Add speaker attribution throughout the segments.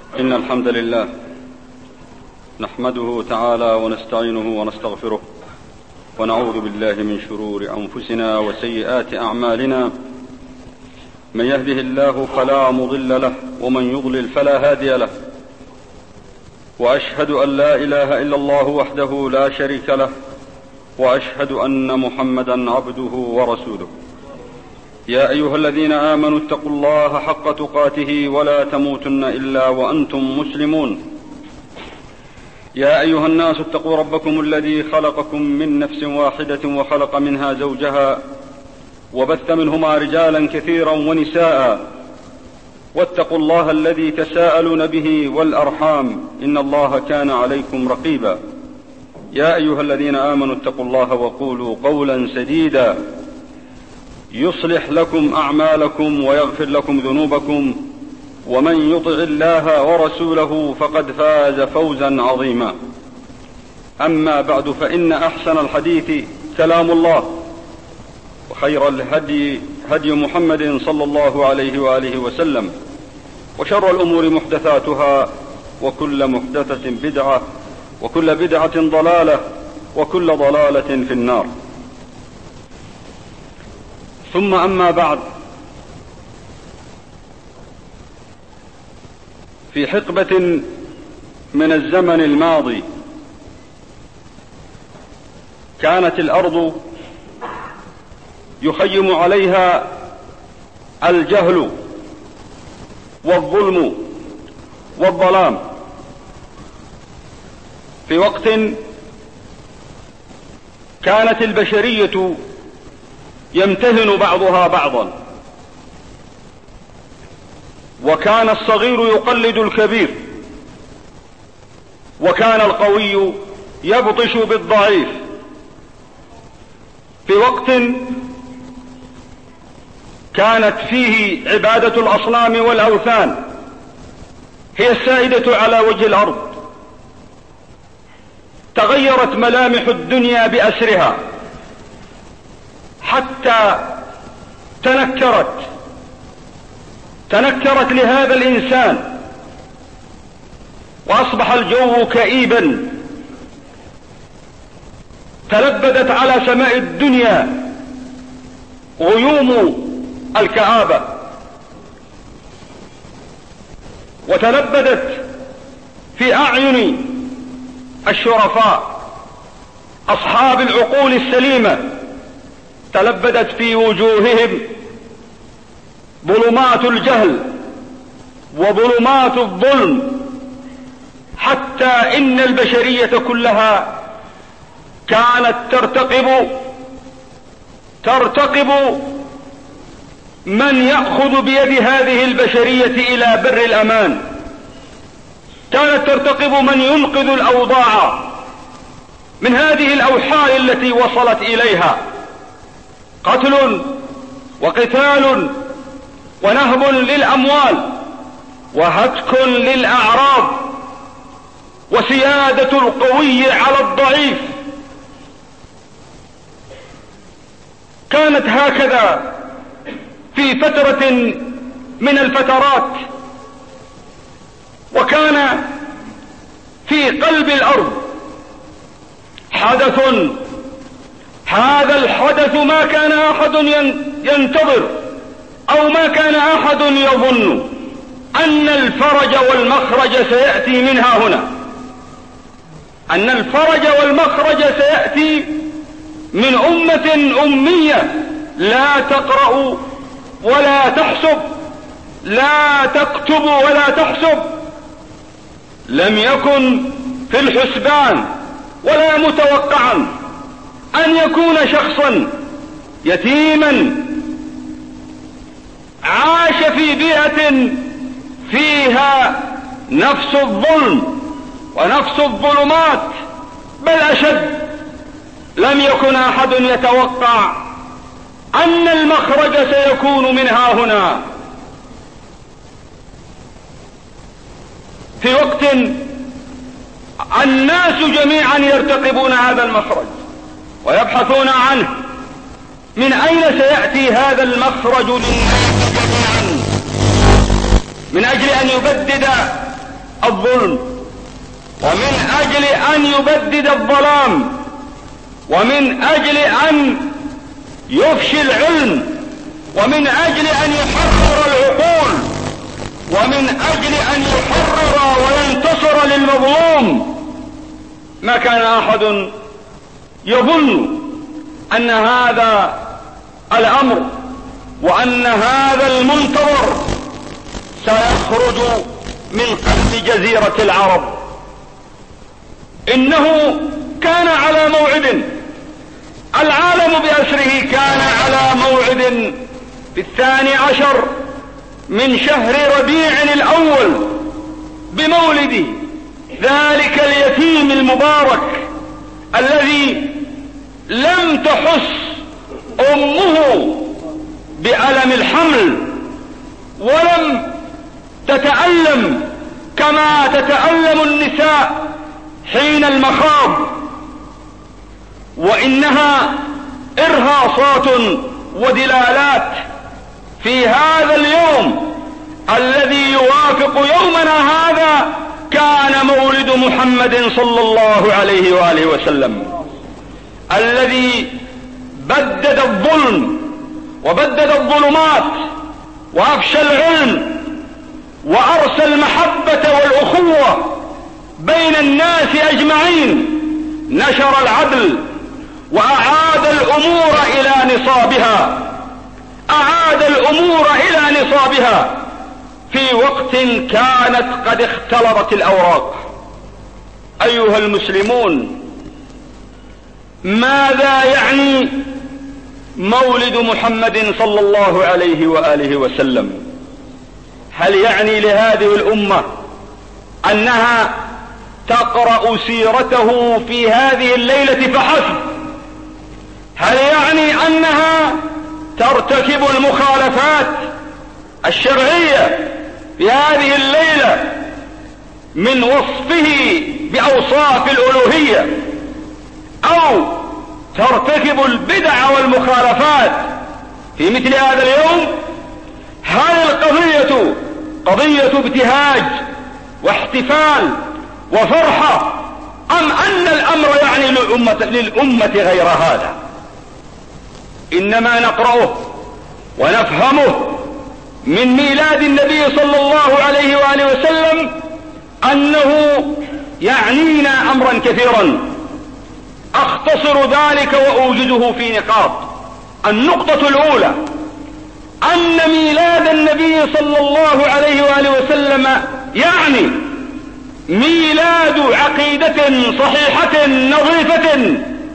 Speaker 1: إن الحمد لله نحمده تعالى ونستعينه ونستغفره ونعوذ بالله من شرور أنفسنا وسيئات أعمالنا. من يهده الله فلا مضل له ومن يضلل فلا هادي له، وأشهد أن لا إله إلا الله وحده لا شريك له، وأشهد أن محمدا عبده ورسوله. يا أيها الذين آمنوا اتقوا الله حق تقاته ولا تموتن إلا وأنتم مسلمون. يا أيها الناس اتقوا ربكم الذي خلقكم من نفس واحدة وخلق منها زوجها وبث منهما رجالا كثيرا ونساء، واتقوا الله الذي تساءلون به والأرحام إن الله كان عليكم رقيبا. يا أيها الذين آمنوا اتقوا الله وقولوا قولا سديدا يصلح لكم أعمالكم ويغفر لكم ذنوبكم، ومن يطع الله ورسوله فقد فاز فوزا عظيما. أما بعد، فإن أحسن الحديث كلام الله، وخير الهدي هدي محمد صلى الله عليه وآله وسلم، وشر الأمور محدثاتها، وكل محدثة بدعة، وكل بدعة ضلالة، وكل ضلالة في النار. ثم أما بعد، في حقبة من الزمن الماضي كانت الأرض يخيم عليها الجهل والظلم والظلام، في وقت كانت البشرية يمتهن بعضها بعضا، وكان الصغير يقلد الكبير، وكان القوي يبطش بالضعيف، في وقت كانت فيه عبادة الأصنام والأوثان هي السائدة على وجه الأرض. تغيرت ملامح الدنيا بأسرها حتى تنكرت لهذا الإنسان، وأصبح الجو كئيبا. تلبدت على سماء الدنيا غيوم الكآبة، وتلبدت في أعين الشرفاء أصحاب العقول السليمة، تلبدت في وجوههم ظلمات الجهل وظلمات الظلم، حتى إن البشرية كلها كانت ترتقب من يأخذ بيد هذه البشرية إلى بر الأمان، كانت ترتقب من ينقذ الأوضاع من هذه الأوحال التي وصلت إليها. قتل وقتال ونهب للأموال وهتك للأعراض وسيادة القوي على الضعيف. كانت هكذا في فترة من الفترات، وكان في قلب الأرض حدث، هذا الحدث ما كان أحد ينتظر أو ما كان أحد يظن أن الفرج والمخرج سيأتي منها هنا، أن الفرج والمخرج سيأتي من أمة أمية لا تقرأ ولا تحسب، لا تكتب ولا تحسب، لم يكن في الحسبان ولا متوقعا أن يكون شخصا يتيما عاش في بيئة فيها نفس الظلم ونفس الظلمات، بل أشد. لم يكن أحد يتوقع أن المخرج سيكون منها هنا، في وقت الناس جميعا يرتقبون هذا المخرج ويبحثون عنه، من أين سيأتي هذا المخرج للناس جميعا، من أجل أن يبدد الظلم، ومن أجل أن يبدد الظلام، ومن أجل أن يفشي العلم، ومن أجل أن يحرر العقول، ومن أجل أن يحرر وينتصر للمظلوم. ما كان أحد يظن أن هذا الأمر وأن هذا المنتظر سيخرج من قلب جزيرة العرب. إنه كان على موعد، العالم بأسره كان على موعد في 12 من شهر ربيع الأول بمولد ذلك اليتيم المبارك الذي لم تحس أمه بألم الحمل، ولم تتألم كما تتألم النساء حين المخاض، وإنها إرهاصات ودلالات في هذا اليوم الذي يوافق يومنا هذا كان مولد محمد صلى الله عليه وآله وسلم، الذي بدد الظلم وبدد الظلمات وأفشى العلم وأرسى المحبة والأخوة بين الناس أجمعين، نشر العدل وأعاد الأمور إلى نصابها، أعاد الأمور إلى نصابها في وقت كانت قد اختلطت الأوراق. أيها المسلمون، ماذا يعني مولد محمد صلى الله عليه وآله وسلم؟ هل يعني لهذه الأمة أنها تقرأ سيرته في هذه الليلة فحسب؟ هل يعني أنها ترتكب المخالفات الشرعية في هذه الليلة من وصفه بأوصاف الألوهية، أو ترتكب البدع والمخالفات في مثل هذا اليوم؟ هل القضية قضية ابتهاج واحتفال وفرحة، أم أن الأمر يعني للأمة غير هذا؟ إنما نقرأه ونفهمه من ميلاد النبي صلى الله عليه وآله وسلم أنه يعنينا أمرا كثيرا، أختصر ذلك وأوجده في نقاط. النقطة الأولى أن ميلاد النبي صلى الله عليه وآله وسلم يعني ميلاد عقيدة صحيحة نظيفة،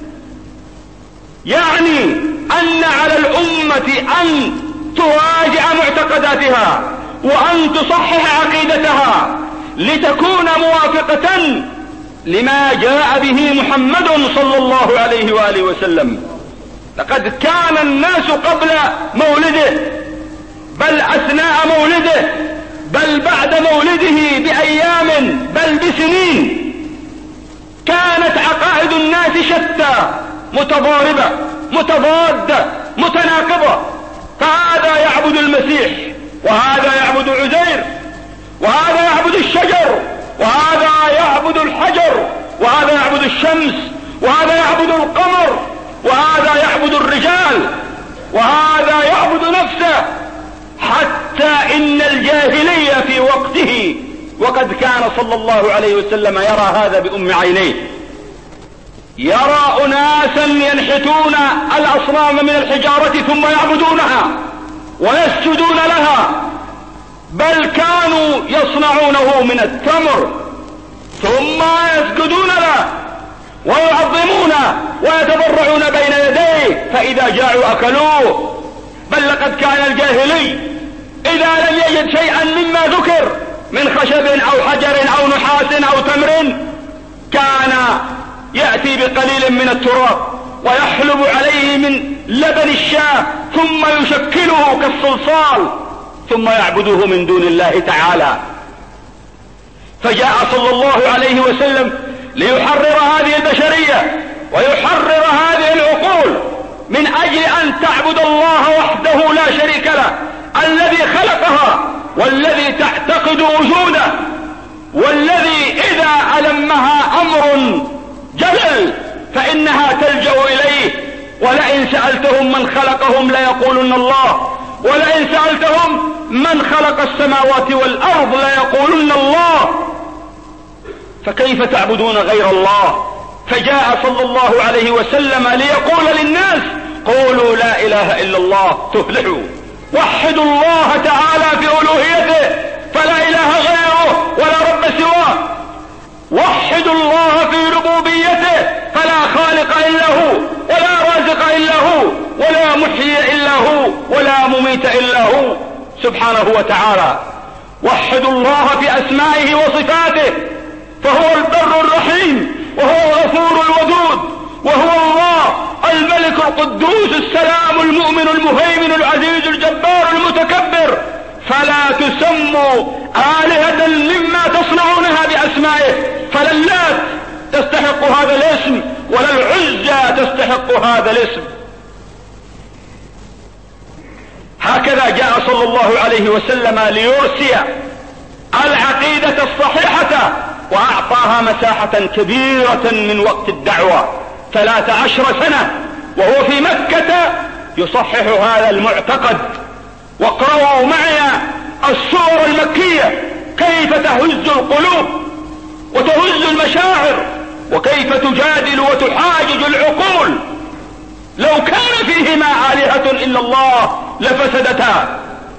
Speaker 1: يعني أن على الأمة أن تراجع معتقداتها وأن تصحح عقيدتها لتكون موافقة لما جاء به محمد صلى الله عليه وآله وسلم. لقد كان الناس قبل مولده، بل أثناء مولده، بل بعد مولده بأيام، بل بسنين، كانت عقائد الناس شتى، متضاربة، متضادة، متناقضة. فهذا يعبد المسيح، وهذا يعبد عزير، وهذا يعبد الشجر، وهذا يعبد الحجر، وهذا يعبد الشمس، وهذا يعبد القمر، وهذا يعبد الرجال، وهذا يعبد نفسه، حتى إن الجاهلية في وقته، وقد كان صلى الله عليه وسلم يرى هذا بأم عينيه، يرى أناسا ينحتون الأصنام من الحجارة ثم يعبدونها ويسجدون لها، بل كانوا يصنعونه من التمر ثم يسجدون له ويعظمونه ويتضرعون بين يديه، فإذا جاعوا أكلوه. بل لقد كان الجاهلي إذا لم يجد شيئا مما ذكر من خشب أو حجر أو نحاس أو تمر كان يأتي بقليل من التراب ويحلب عليه من لبن الشاة ثم يشكله كالصلصال ثم يعبده من دون الله تعالى. فجاء صلى الله عليه وسلم ليحرر هذه البشرية ويحرر هذه العقول من أجل أن تعبد الله وحده لا شريك له، الذي خلقها والذي تعتقد وجوده
Speaker 2: فإنها تلجأ إليه. ولئن سألتهم من خلقهم ليقولن الله، ولئن سألتهم من خلق السماوات والأرض ليقولن الله، فكيف تعبدون غير الله؟ فجاء صلى الله عليه وسلم ليقول للناس قولوا لا إله إلا الله تفلحوا، وحدوا الله تعالى في ألوهيته فلا إله غيره ولا رب سواه، وحدوا الله في ربوبيته فلا خالق إلا هو ولا رازق إلا هو ولا محيي إلا هو ولا مميت إلا هو سبحانه وتعالى. وحدوا الله في أسمائه وصفاته، فهو البر الرحيم وهو الغفور الودود، وهو الله الملك القدوس السلام المؤمن المهيمن العزيز الجبار المتكبر. فلا تسموا آلهة مما تصنعونها بأسمائه، فلا اللات تستحق هذا الاسم ولا العزى تستحق هذا الاسم. هكذا جاء صلى الله عليه وسلم ليرسي العقيدة الصحيحة، وأعطاها مساحة كبيرة من وقت الدعوة 13 سنة وهو في مكة يصحح هذا المعتقد. واقرأوا معي السور المكية كيف تهز القلوب وتهز المشاعر، وكيف تجادل وتحاجج العقول. لو كان فيهما آلهة إلا الله لفسدتا،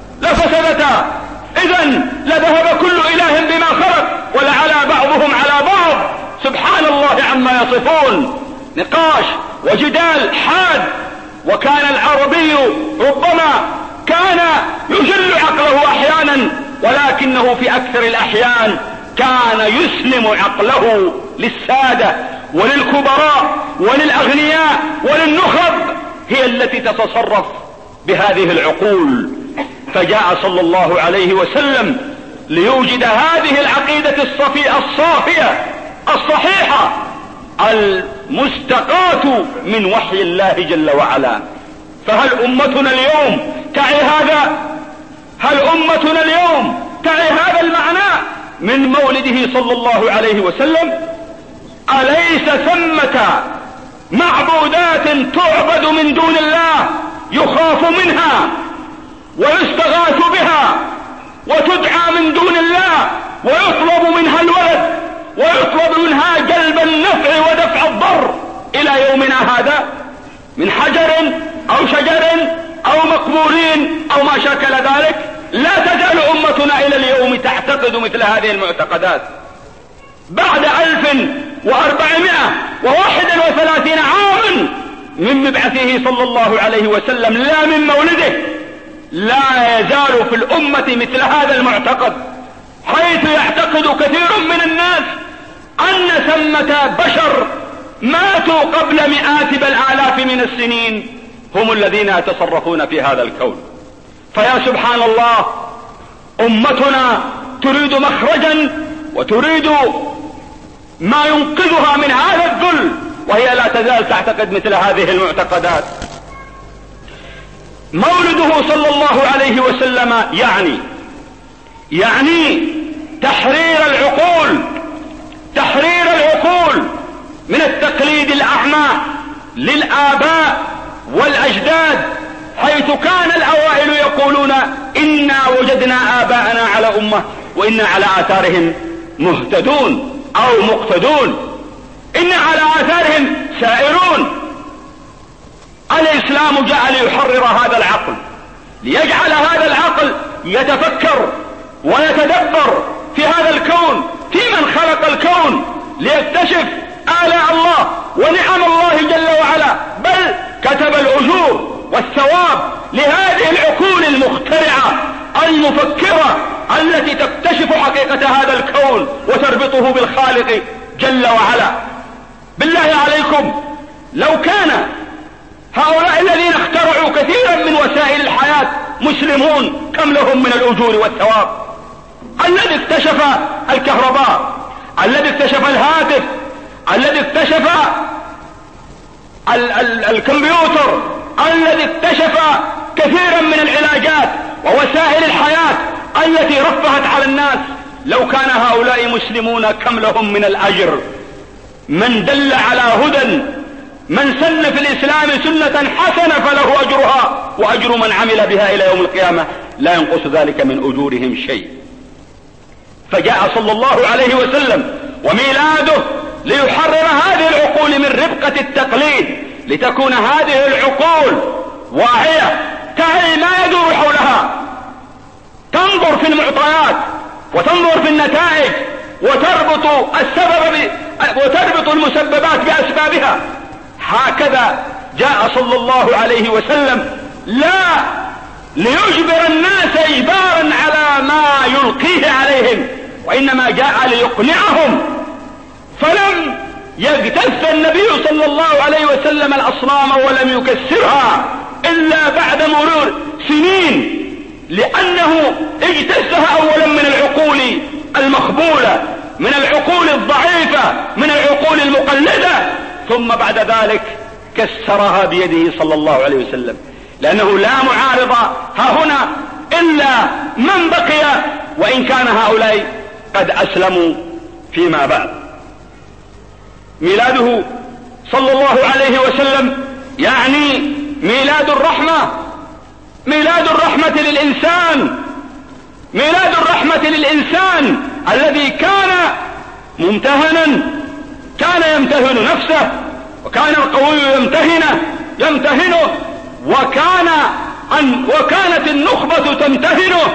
Speaker 2: إذن لذهب كل إله بما خلق ولعلى بعضهم على بعض سبحان الله عما يصفون. نقاش وجدال حاد. وكان العربي ربما كان يجل عقله أحيانا، ولكنه في أكثر الأحيان كان يسلم عقله للسادة وللكبراء وللأغنياء وللنخب، هي التي تتصرف بهذه العقول. فجاء صلى الله عليه وسلم ليوجد هذه العقيدة الصافية الصحيحة المستقاة من وحي الله جل وعلا. فهل أمتنا اليوم تعي هذا؟ هل أمتنا اليوم تعي هذا المعنى من مولده صلى الله عليه وسلم؟ أليس ثمة معبودات تعبد من دون الله يخاف منها ويستغاث بها وتدعى من دون الله ويطلب منها الولد ويطلب منها جلب النفع ودفع الضر إلى يومنا هذا من حجر أو شجر أو مقبورين أو ما شاكل ذلك؟ لا تزال أمتنا إلى اليوم تعتقد مثل هذه المعتقدات بعد 1431 عاما من مبعثه صلى الله عليه وسلم، لا من مولده. لا يزال في الأمة مثل هذا المعتقد، حيث يعتقد كثير من الناس أن ثمة بشر ماتوا قبل مئات بل آلاف من السنين هم الذين يتصرفون في هذا الكون. فيا سبحان الله، أمتنا تريد مخرجا وتريد ما ينقذها من هذا الذل، وهي لا تزال تعتقد مثل هذه المعتقدات. مولده صلى الله عليه وسلم يعني تحرير العقول من التقليد الأعمى للآباء والأجداد، حيث كان الأوائل يقولون إنا وجدنا آباءنا على أمة وإنا على آثارهم مهتدون أو مقتدون، إنا على آثارهم سائرون. الإسلام جاء ليحرر هذا العقل، ليجعل هذا العقل يتفكر ويتدبر في هذا الكون، في من خلق الكون، ليكتشف آلاء الله ونعم الله جل وعلا، بل كتب الأجور والثواب لهذه العقول المخترعة المفكرة التي تكتشف حقيقة هذا الكون وتربطه بالخالق جل وعلا. بالله عليكم، لو كان هؤلاء الذين اخترعوا كثيرا من وسائل الحياة مسلمون، كم لهم من الأجور والثواب؟ الذي اكتشف الكهرباء، الذي اكتشف الهاتف، الذي اكتشف الكمبيوتر، الذي اكتشف كثيرا من العلاجات ووسائل الحياة التي رفهت على الناس، لو كان هؤلاء مسلمون كم لهم من الأجر؟ من دل على هدى من سن في الإسلام سنة حسنة فله أجرها وأجر من عمل بها إلى يوم القيامة لا ينقص ذلك من أجورهم شيء. فجاء صلى الله عليه وسلم وميلاده ليحرر هذه العقول من ربقة التقليد، لتكون هذه العقول واعية تعي ما يدور حولها، تنظر في المعطيات وتنظر في النتائج وتربط المسببات بأسبابها. هكذا جاء صلى الله عليه وسلم، لا ليجبر الناس إجبارا على ما يلقيه عليهم، وإنما جاء ليقنعهم. فلم يجتث النبي صلى الله عليه وسلم الأصنام ولم يكسرها إلا بعد مرور سنين، لأنه اجتثها أولا من العقول المخبولة، من العقول الضعيفة، من العقول المقلدة، ثم بعد ذلك كسرها بيده صلى الله عليه وسلم، لأنه لا معارض ها هنا إلا من بقي، وإن كان هؤلاء قد أسلموا فيما بعد. ميلاده صلى الله عليه وسلم يعني ميلاد الرحمة، ميلاد الرحمة للإنسان، ميلاد الرحمة للإنسان الذي كان ممتهنا، كان يمتهن نفسه، وكان القوي يمتهنه، وكانت النخبة تمتهنه.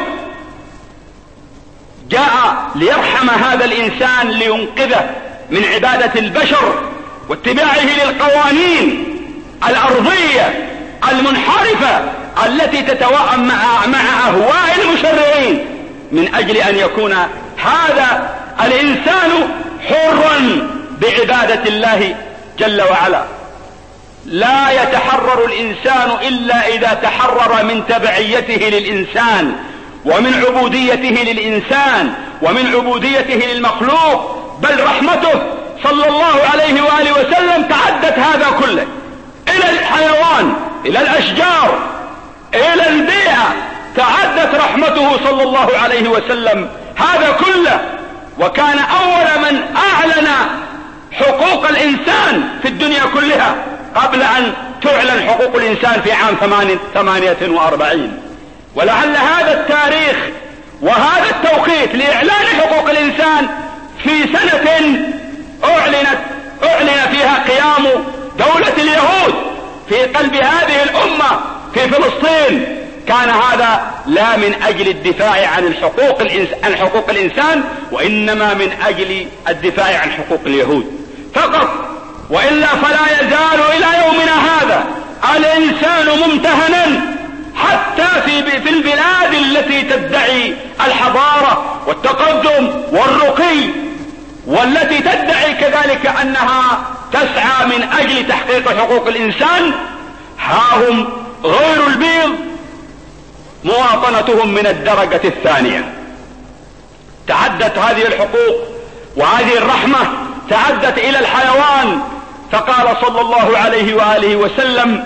Speaker 2: جاء ليرحم هذا الإنسان لينقذه من عبادة البشر واتباعه للقوانين الأرضية المنحرفة التي تتوائم مع أهواء المشرعين، من أجل أن يكون هذا الإنسان حرا بعبادة الله جل وعلا. لا يتحرر الإنسان إلا إذا تحرر من تبعيته للإنسان، ومن عبوديته للإنسان، ومن عبوديته للمخلوق. بل رحمته صلى الله عليه وآله وسلم تعدت هذا كله، إلى الحيوان، إلى الأشجار، إلى البيئة، تعدت رحمته صلى الله عليه وسلم هذا كله. وكان أول من أعلن حقوق الإنسان في الدنيا كلها قبل أن تعلن حقوق الإنسان في عام 48. ولعل هذا التاريخ وهذا التوقيت لإعلان حقوق الإنسان في سنة أعلن فيها قيام دولة اليهود في قلب هذه الأمة في فلسطين، كان هذا لا من أجل الدفاع عن حقوق الإنسان، وإنما من أجل الدفاع عن حقوق اليهود فقط. وإلا فلا يزال إلى يومنا هذا الإنسان ممتهنا، حتى في البلاد التي تدعي الحضارة والتقدم والرقي، والتي تدعي كذلك أنها تسعى من أجل تحقيق حقوق الإنسان، ها هم غير البيض مواطنتهم من الدرجة الثانية. تعدت هذه الحقوق وهذه الرحمة تعدت إلى الحيوان، فقال صلى الله عليه وآله وسلم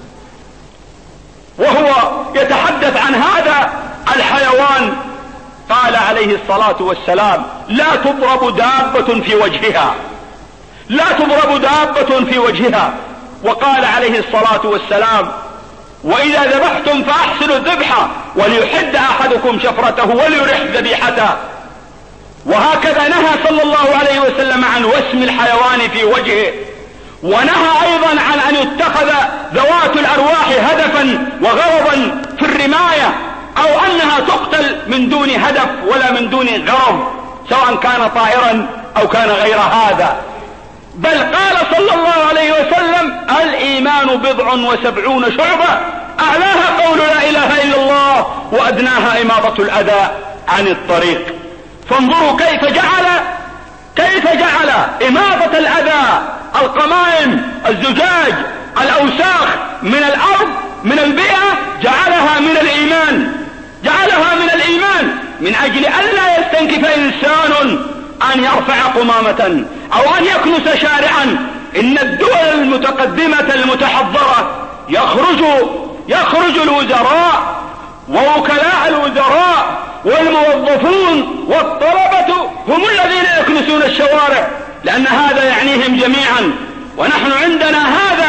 Speaker 2: وهو يتحدث عن هذا الحيوان، قال عليه الصلاة والسلام: لا تضرب دابة في وجهها، لا تضرب دابة في وجهها. وقال عليه الصلاة والسلام: وإذا ذبحتم فأحسنوا الذبح وليحد أحدكم شفرته وليرح ذبيحته. وهكذا نهى صلى الله عليه وسلم عن وسم الحيوان في وجهه، ونهى أيضا عن أن يتخذ ذوات الأرواح هدفا وغرضا في الرماية، أو أنها تقتل من دون هدف ولا من دون غرض، سواء كان طائرا أو كان غير هذا. بل قال صلى الله عليه وسلم: الإيمان 70 شعبة، أعلاها قول لا إله إلا الله، وأدناها إماطة الأذى عن الطريق. فانظروا كيف جعل إماطة الأذى، القمائم، الزجاج، الأوساخ من الأرض، من البيئة، جعلها من الإيمان، من أجل ألا يستنكف إنسان أن يرفع قمامة أو أن يكنس شارعا. إن الدول المتقدمة المتحضرة يخرج الوزراء ووكلاء الوزراء والموظفون والطلبة هم الذين يكنسون الشوارع، لأن هذا يعنيهم جميعا. ونحن عندنا هذا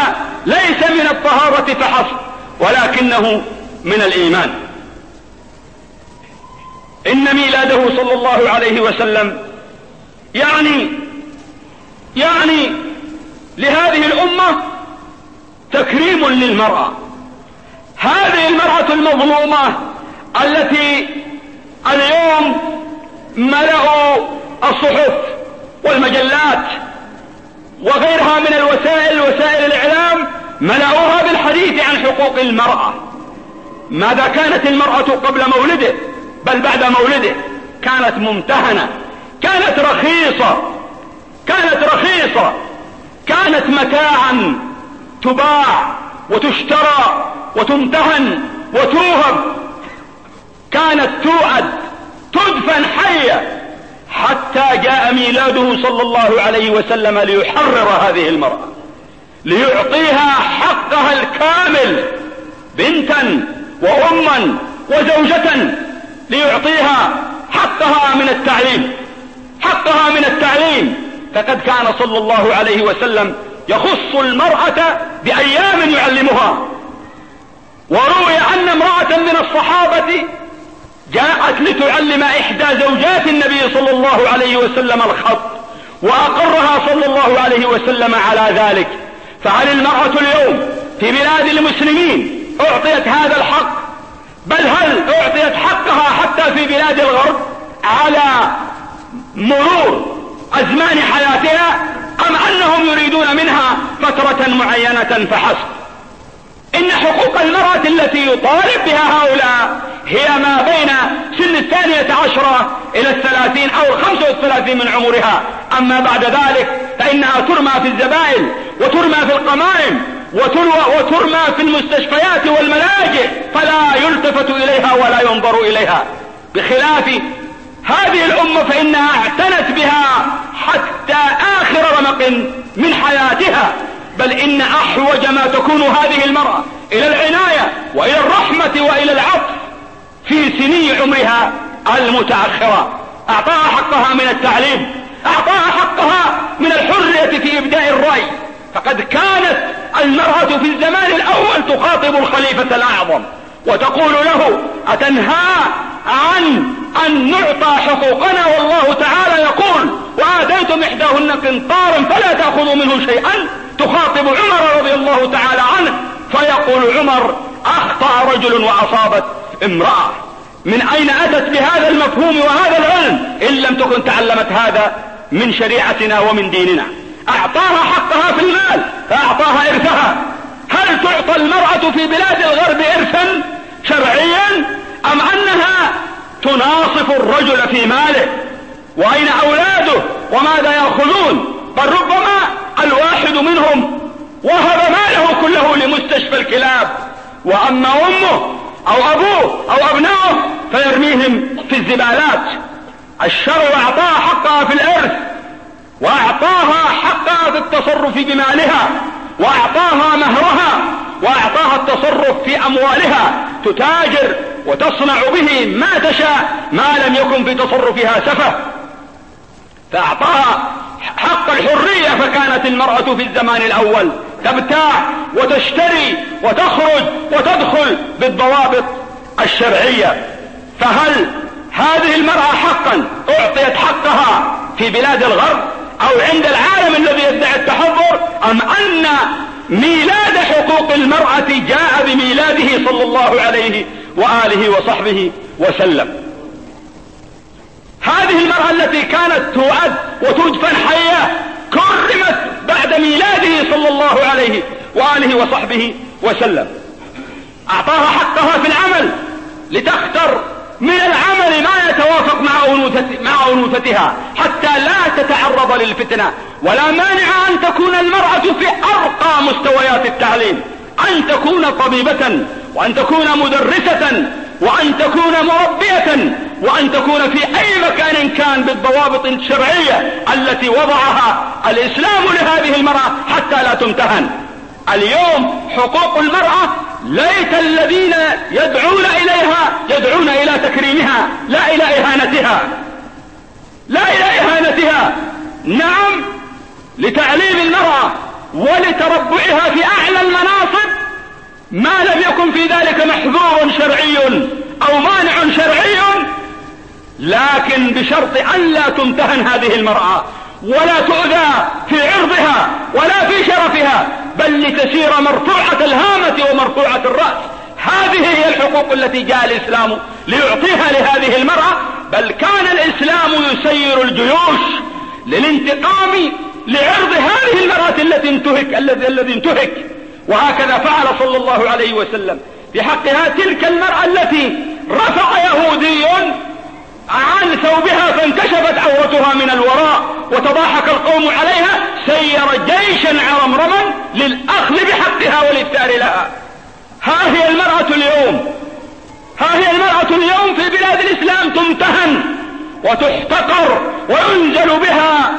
Speaker 2: ليس من الطهارة فحسب ولكنه من الإيمان. إن ميلاده صلى الله عليه وسلم يعني لهذه الأمة تكريم للمرأة. هذه المرأة المظلومة التي اليوم ملأوا الصحف والمجلات وغيرها من وسائل الإعلام ملأوها بالحديث عن حقوق المرأة. ماذا كانت المرأة قبل مولده بل بعد مولده؟ كانت ممتهنة، كانت رخيصة، كانت متاعا تباع وتشترى وتمتهن وتوهب، كانت توعد تدفن حية، حتى جاء ميلاده صلى الله عليه وسلم ليحرر هذه المرأة، ليعطيها حقها الكامل بنتا وأما وزوجة، ليعطيها حقها من التعليم. فقد كان صلى الله عليه وسلم يخص المرأة بأيام يعلمها. وروي أن امرأة من الصحابة جاءت لتعلم إحدى زوجات النبي صلى الله عليه وسلم الخط، وأقرها صلى الله عليه وسلم على ذلك. فهل المرأة اليوم في بلاد المسلمين أعطيت هذا الحق؟ بل هل أعطيت حقها حتى في بلاد الغرب على مرور أزمان حياتها، أم أنهم يريدون منها فترة معينة فحسب؟ إن حقوق المرأة التي يطالب بها هؤلاء هي ما بين سن 12 إلى 30 أو 35 من عمرها. أما بعد ذلك فإنها ترمى في الزبائن وترمى في القمائم وترمى في المستشفيات والملاجئ، فلا يلتفت إليها ولا ينظر إليها. بخلاف هذه الأمة فإنها اعتنت بها حتى آخر رمق من حياتها. بل إن أحوج ما تكون هذه المرأة إلى العناية وإلى الرحمة وإلى العطف في سني عمرها المتأخرة. أعطاها حقها من التعليم، أعطاها حقها من الحرية في إبداء الرأي. فقد كانت المرأة في الزمان الأول تخاطب الخليفة الأعظم وتقول له: أتنهى عن أن نعطى حقوقنا والله تعالى يقول: وآتيتم إحداهن قنطارا فلا تأخذوا منه شيئا. تخاطب عمر رضي الله تعالى عنه، فيقول عمر: أخطأ رجل وأصابت امرأة. من أين أتت بهذا المفهوم وهذا العلم إن لم تكن تعلمت هذا من شريعتنا ومن ديننا؟ أعطاها حقها في المال، فأعطاها إرثها. هل تعطى المرأة في بلاد الغرب إرثا شرعيا، أم أنها تناصف الرجل في ماله؟ وأين أولاده وماذا يأخذون؟ بل ربما الواحد منهم وهب ماله كله لمستشفى الكلاب، وأما أمه أو أبوه أو أبنائه فيرميهم في الزبالات. الشرع أعطاها حقها في الإرث، وأعطاها حقها في التصرف بمالها، وأعطاها مهرها، وأعطاها التصرف في أموالها، تتاجر وتصنع به ما تشاء ما لم يكن في تصرفها سفه. فأعطاها حق الحرية. فكانت المرأة في الزمان الأول تبتاع وتشتري وتخرج وتدخل بالضوابط الشرعية. فهل هذه المرأة حقا أعطيت حقها في بلاد الغرب أو عند العالم الذي يدعي التحضر، أم أن ميلاد حقوق المرأة جاء بميلاده صلى الله عليه وآله وصحبه وسلم؟ هذه المرأة التي كانت توعد وتدفن حية كرمت بعد ميلاده صلى الله عليه وآله وصحبه وسلم. أعطاها حقها في العمل لتختر من العمل ما يتوافق مع أنوثتها حتى لا تتعرض للفتنة. ولا مانع أن تكون المرأة في أرقى مستويات التعليم، أن تكون طبيبة، وأن تكون مدرسة، وأن تكون مربية، وأن تكون في أي مكان كان بالضوابط الشرعية التي وضعها الإسلام لهذه المرأة حتى لا تمتهن. اليوم حقوق المرأة ليت الذين يدعون إليها يدعون إلى تكريمها لا إلى إهانتها، لا إلى إهانتها. نعم، لتعليم المرأة ولتربعها في أعلى المناصب ما لم يكن في ذلك محذور شرعي أو مانع شرعي، لكن بشرط أن لا تمتهن هذه المرأة ولا تؤذى في عرضها ولا في شرفها، بل لتسير مرفوعة الهامة ومرفوعة الرأس. هذه هي الحقوق التي جاء الإسلام ليعطيها لهذه المرأة، بل كان الإسلام يسير الجيوش للانتقام لعرض هذه المرأة الذي انتهك. وهكذا فعل صلى الله عليه وسلم في حقها تلك المرأة التي رفع يهودي عن ثوبها فانكشفت عورتها من الوراء وتضاحك القوم عليها، سير جيشا عرمرما للأخذ بحقها والإفتار لها. ها هي المرأة اليوم في بلاد الإسلام تمتهن وتحتقر وينزل بها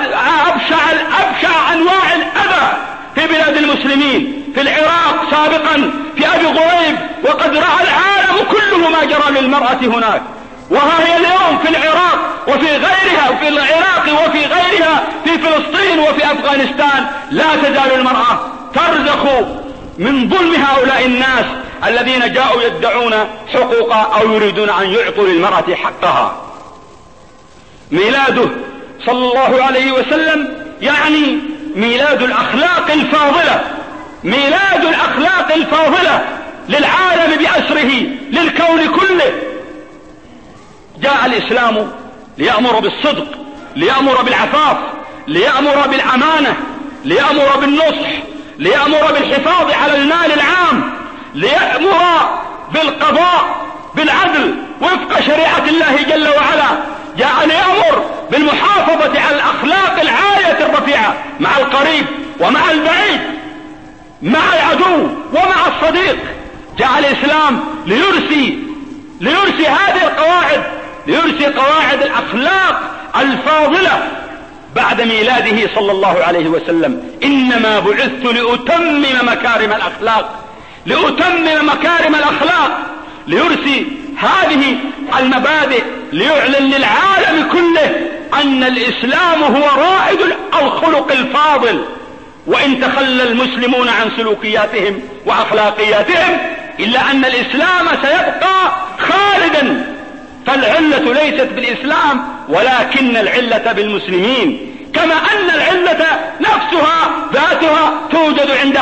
Speaker 2: أبشع أنواع الأذى في بلاد المسلمين، في العراق سابقا في أبي غريب، وقد رأى العالم كله ما جرى للمرأة هناك. وها هي اليوم في العراق وفي غيرها، وفي العراق وفي غيرها، في فلسطين وفي أفغانستان، لا تزال المرأة ترزخ من ظلم هؤلاء الناس الذين جاءوا يدعون حقوقا أو يريدون أن يعطوا للمرأة حقها. ميلاده صلى الله عليه وسلم يعني ميلاد الأخلاق الفاضلة، ميلاد الأخلاق الفاضلة للعالم بأسره، للكون كله. جاء الإسلام ليأمر بالصدق، ليأمر بالعفاف، ليأمر بالأمانة، ليأمر بالنصح، ليأمر بالحفاظ على المال العام، ليأمر بالقضاء بالعدل وفق شريعة الله جل وعلا. جاء ليأمر بالمحافظة على الأخلاق العالية الرفيعة مع القريب ومع البعيد، مع العدو ومع الصديق. جاء الإسلام ليرسي هذه القواعد، ليرسي قواعد الأخلاق الفاضلة بعد ميلاده صلى الله عليه وسلم. إنما بعثت لأتمم مكارم الأخلاق، لأتمم مكارم الأخلاق، ليرسي هذه المبادئ، ليعلن للعالم كله أن الإسلام هو رائد الخلق الفاضل. وإن تخلى المسلمون عن سلوكياتهم وأخلاقياتهم إلا أن الإسلام سيبقى خالدا. فالعلة ليست بالإسلام ولكن العلة بالمسلمين، كما أن العلة نفسها ذاتها توجد عند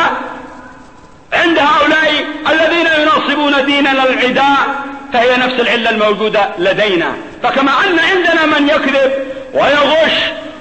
Speaker 2: هؤلاء الذين يناصبون ديننا العداء، فهي نفس العلة الموجودة لدينا. فكما أن عندنا من يكذب ويغش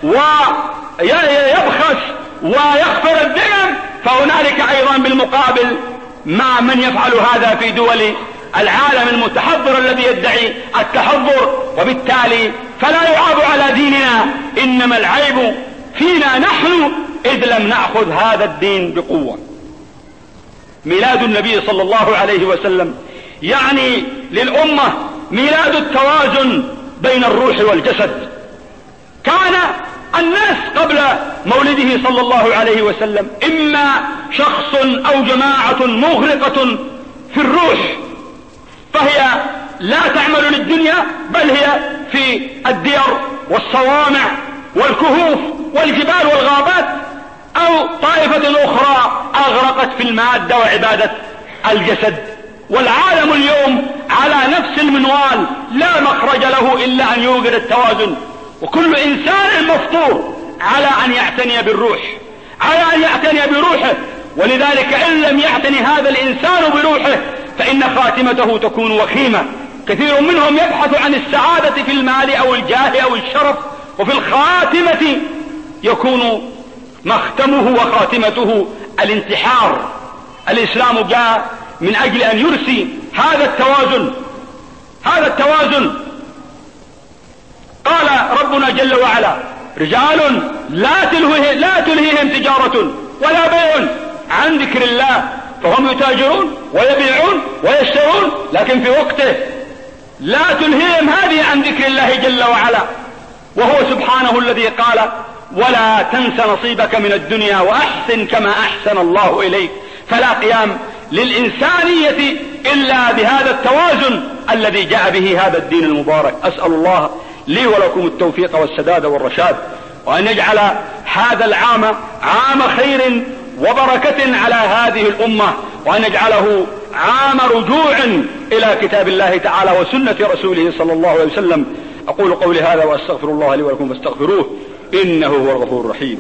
Speaker 2: ويبخس ويخفر الدين، فهنالك أيضا بالمقابل مع من يفعل هذا في دول العالم المتحضر الذي يدعي التحضر، وبالتالي فلا يعاب على ديننا، إنما العيب فينا نحن إذ لم نأخذ هذا الدين بقوة. ميلاد النبي صلى الله عليه وسلم يعني للأمة ميلاد التوازن بين الروح والجسد. كان الناس قبل مولده صلى الله عليه وسلم إما شخص أو جماعة مغرقة في الروح، فهي لا تعمل للدنيا بل هي في الدير والصوامع والكهوف والجبال والغابات، أو طائفة أخرى أغرقت في المادة وعبادة الجسد. والعالم اليوم على نفس المنوال، لا مخرج له إلا أن يوجد التوازن، وكل إنسان مفطور على أن يعتني بالروح، على أن يعتني بروحه. ولذلك إن لم يعتني هذا الإنسان بروحه فإن خاتمته تكون وخيمة. كثير منهم يبحث عن السعادة في المال أو الجاه أو الشرف، وفي الخاتمة يكون مختمه وخاتمته الانتحار. الإسلام جاء من أجل أن يرسي هذا التوازن. قال ربنا جل وعلا: رجال لا تلهيهم تجارة ولا بيع عن ذكر الله، فهم يتاجرون ويبيعون ويشترون، لكن في وقته لا تلهيهم هذه عن ذكر الله جل وعلا. وهو سبحانه الذي قال: ولا تنس نصيبك من الدنيا وأحسن كما أحسن الله إليك. فلا قيام للإنسانية إلا بهذا التوازن الذي جاء به هذا الدين المبارك. أسأل الله لي ولكم التوفيق والسداد والرشاد، وأن يجعل هذا العام عام خير وبركة على هذه الأمة، وأن يجعله عام رجوع إلى كتاب الله تعالى وسنة رسوله صلى الله عليه وسلم. أقول قولي هذا وأستغفر الله لي ولكم فاستغفروه إنه هو الغفور الرحيم.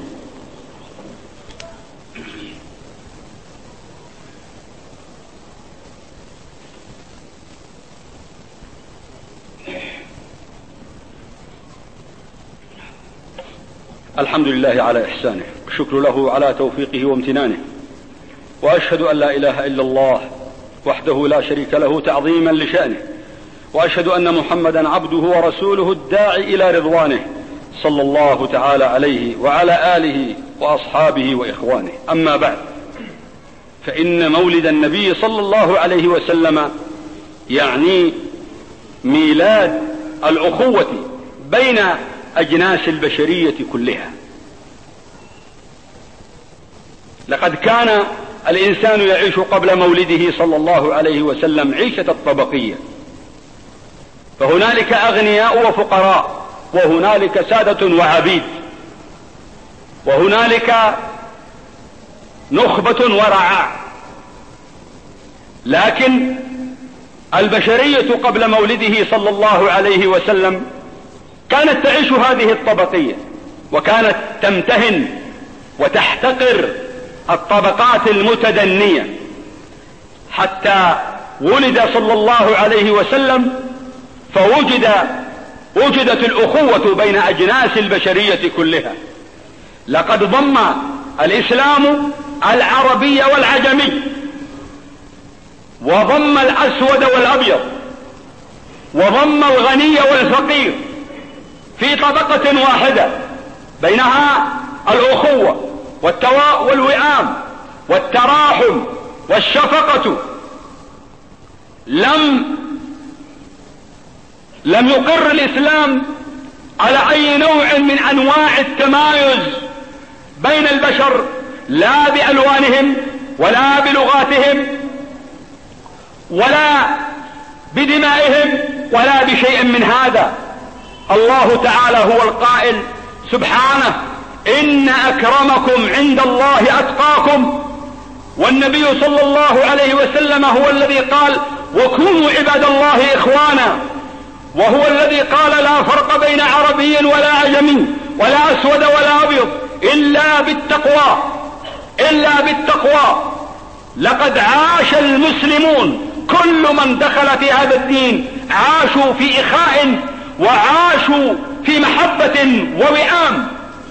Speaker 2: الحمد لله على إحسانه، والشكر له على توفيقه وامتنانه، وأشهد أن لا إله إلا الله وحده لا شريك له تعظيما لشأنه، وأشهد أن محمدا عبده ورسوله الداعي إلى رضوانه صلى الله تعالى عليه وعلى آله وأصحابه وإخوانه. أما بعد، فإن مولد النبي صلى الله عليه وسلم يعني ميلاد الأخوة بين أجناس البشرية كلها. لقد كان الإنسان يعيش قبل مولده صلى الله عليه وسلم عيشة الطبقية، فهنالك أغنياء وفقراء، وهنالك سادة وعبيد، وهنالك نخبة ورعاع. لكن البشرية قبل مولده صلى الله عليه وسلم كانت تعيش هذه الطبقية، وكانت تمتهن وتحتقر الطبقات المتدنية، حتى ولد صلى الله عليه وسلم فوجدت الأخوة بين أجناس البشرية كلها. لقد ضم الإسلام العربي والعجمي، وضم الأسود والأبيض، وضم الغني والفقير في طبقة واحدة، بينها الأخوة والتواء والوئام والتراحم والشفقة. لم يقر الإسلام على أي نوع من أنواع التمايز بين البشر، لا بألوانهم ولا بلغاتهم ولا بدمائهم ولا بشيء من هذا. الله تعالى هو القائل سبحانه: إن أكرمكم عند الله أتقاكم. والنبي صلى الله عليه وسلم هو الذي قال: وكونوا عباد الله إخوانا. وهو الذي قال: لا فرق بين عربي ولا عجمي ولا أسود ولا أبيض إلا بالتقوى، إلا بالتقوى. لقد عاش المسلمون، كل من دخل في هذا الدين عاشوا في إخاء وعاشوا في محبة ووئام.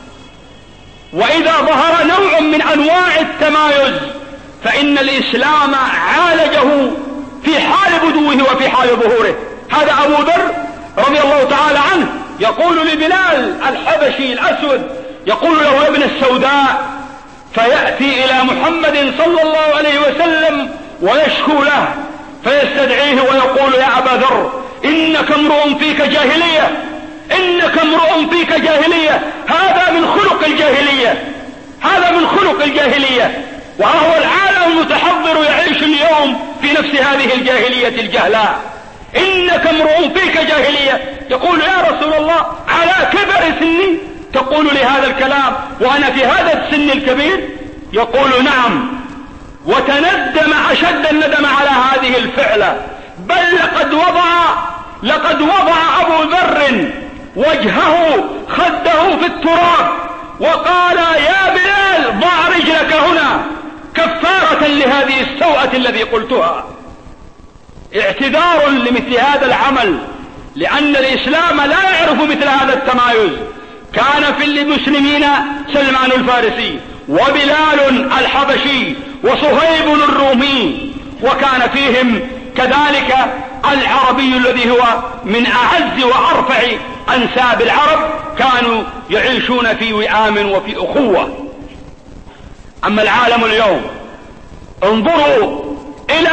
Speaker 2: وإذا ظهر نوع من أنواع التمايز فإن الإسلام عالجه في حال بدوه وفي حال ظهوره. هذا أبو ذر رضي الله تعالى عنه يقول لبلال الحبشي الأسود، يقول له: يا ابن السوداء، فيأتي إلى محمد صلى الله عليه وسلم ويشكو له، فيستدعيه ويقول: يا أبا ذر، إنك امرؤ فيك جاهلية، إنك امرؤ فيك جاهلية. هذا من خلق الجاهلية، هذا من خلق الجاهلية. وهو العالم المتحضر يعيش اليوم في نفس هذه الجاهلية الجهلاء. إنك امرؤ فيك جاهلية. يقول: يا رسول الله، على كبر سني تقول لي هذا الكلام وأنا في هذا السن الكبير؟ يقول: نعم. وتندم أشد الندم على هذه الفعلة، بل لقد وضع أبو ذر وجهه خده في التراب وقال: يا بلال، ضع رجلك هنا كفارة لهذه السوءة الذي قلتها. اعتذار لمثل هذا العمل، لأن الإسلام لا يعرف مثل هذا التمايز. كان في المسلمين سلمان الفارسي، وبلال الحبشي، وصهيب الرومي، وكان فيهم كذلك العربي الذي هو من أعز وأرفع أنساب العرب. كانوا يعيشون في وئام وفي أخوة. أما العالم اليوم، انظروا إلى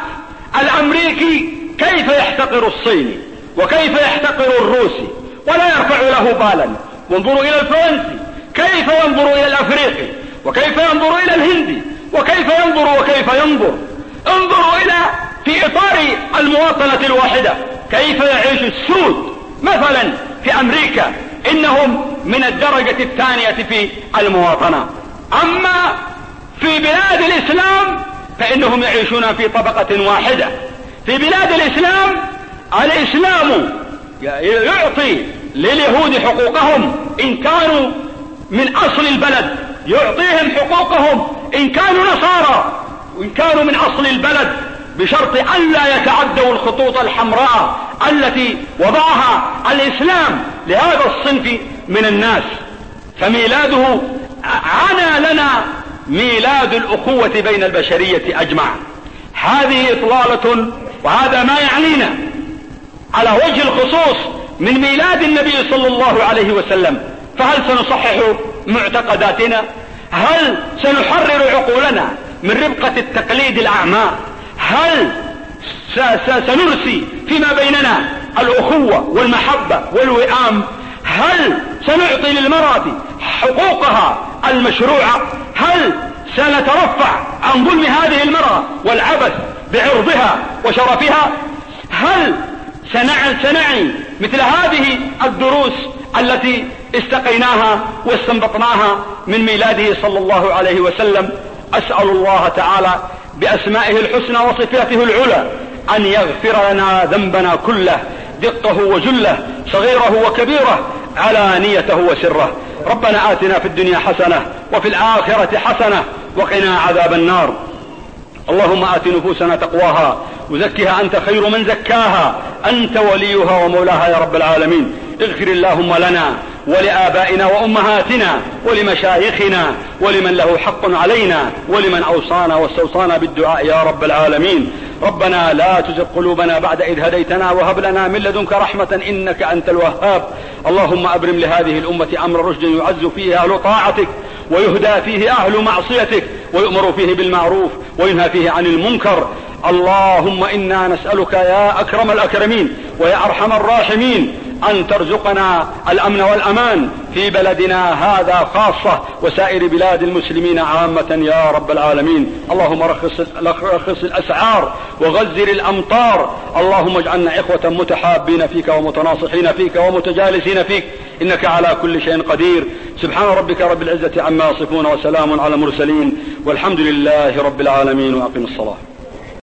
Speaker 2: الأمريكي كيف يحتقر الصيني، وكيف يحتقر الروسي ولا يرفع له بالا. وانظروا إلى الفرنسي كيف ينظر إلى الأفريقي، وكيف ينظر إلى الهندي، وكيف ينظر. انظروا إلى في إطار المواطنة الواحدة كيف يعيش السود مثلا في أمريكا. إنهم من الدرجة الثانية في المواطنة. أما في بلاد الإسلام فإنهم يعيشون في طبقة واحدة. في بلاد الإسلام يعطي لليهود حقوقهم إن كانوا من أصل البلد، يعطيهم حقوقهم إن كانوا نصارى وإن كانوا من أصل البلد، بشرط أن لا يتعدوا الخطوط الحمراء التي وضعها الإسلام لهذا الصنف من الناس. فميلاده عنا لنا ميلاد الأخوة بين البشرية أجمع. هذه إطلالة وهذا ما يعنينا على وجه الخصوص من ميلاد النبي صلى الله عليه وسلم. فهل سنصحح معتقداتنا؟ هل سنحرر عقولنا من ربقة التقليد الأعمى؟ هل سنرسي فيما بيننا الأخوة والمحبة والوئام؟ هل سنعطي للمرأة حقوقها المشروعة؟ هل سنترفع عن ظلم هذه المرأة والعبث بعرضها وشرفها؟ هل سنعي مثل هذه الدروس التي استقيناها واستنبطناها من ميلاده صلى الله عليه وسلم؟ أسأل الله تعالى بأسمائه الحسنى وصفاته العلى أن يغفر لنا ذنبنا كله، دقه وجله، صغيره وكبيره، علانيته وسره. ربنا آتنا في الدنيا حسنة وفي الآخرة حسنة وقنا عذاب النار. اللهم آت نفوسنا تقواها وزكها أنت خير من زكاها، أنت وليها ومولاها يا رب العالمين. اغفر اللهم لنا ولآبائنا وأمهاتنا ولمشايخنا ولمن له حق علينا ولمن أوصانا واستوصانا بالدعاء يا رب العالمين. ربنا لا تزغ قلوبنا بعد إذ هديتنا وهب لنا من لدنك رحمة إنك أنت الوهاب. اللهم أبرم لهذه الأمة أمر رشد يعز فيه أهل طاعتك ويهدى فيه أهل معصيتك ويؤمر فيه بالمعروف وينهى فيه عن المنكر. اللهم إنا نسألك يا أكرم الأكرمين ويا أرحم الراحمين أن ترزقنا الأمن والأمان في بلدنا هذا خاصة وسائر بلاد المسلمين عامة يا رب العالمين. اللهم رخص الأسعار وغزر الأمطار. اللهم اجعلنا إخوة متحابين فيك ومتناصحين فيك ومتجالسين فيك، إنك على كل شيء قدير. سبحان ربك رب العزة عما يصفون وسلام على المرسلين والحمد لله رب العالمين. وأقم الصلاة.